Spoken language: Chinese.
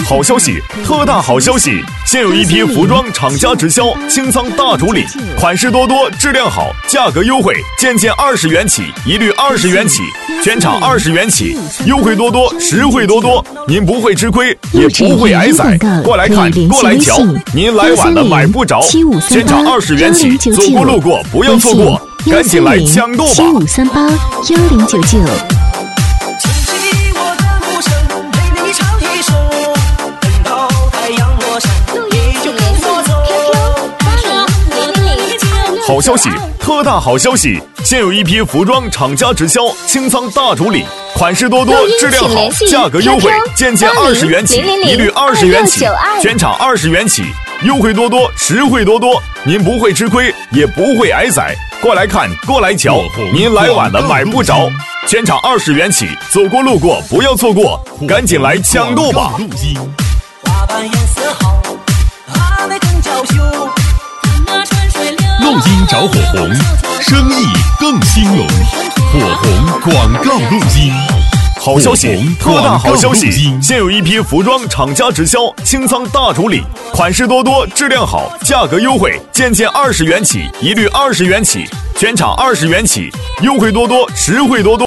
好消息，特大好消息！现有一批服装厂家直销清仓大主理，款式多多，质量好，价格优惠，件20元起，一律20元起，全场20元起，优惠多多，实惠多多，您不会吃亏，也不会挨宰。过来看，过来瞧，您来晚了买不着，全场20元起，走过路过不要错过，赶紧来抢购吧 ！75381099。 好消息，特大好消息！现有一批服装厂家直销清仓大主理，款式多多，质量好，价格优惠，件20元起，一律20元起，全场20元起，优惠多多，实惠多多，您不会吃亏，也不会挨宰。过来看，过来瞧，您来晚了买不着，全场20元起，走过路过不要错过，赶紧来抢购吧！ 录音找火红，生意更兴隆。火红广告录音。 好消息，特大好消息！现有一批服装厂家直销清仓大主理，款式多多，质量好，价格优惠，件20元起，一律20元起，全场20元起，优惠多多，实惠多多。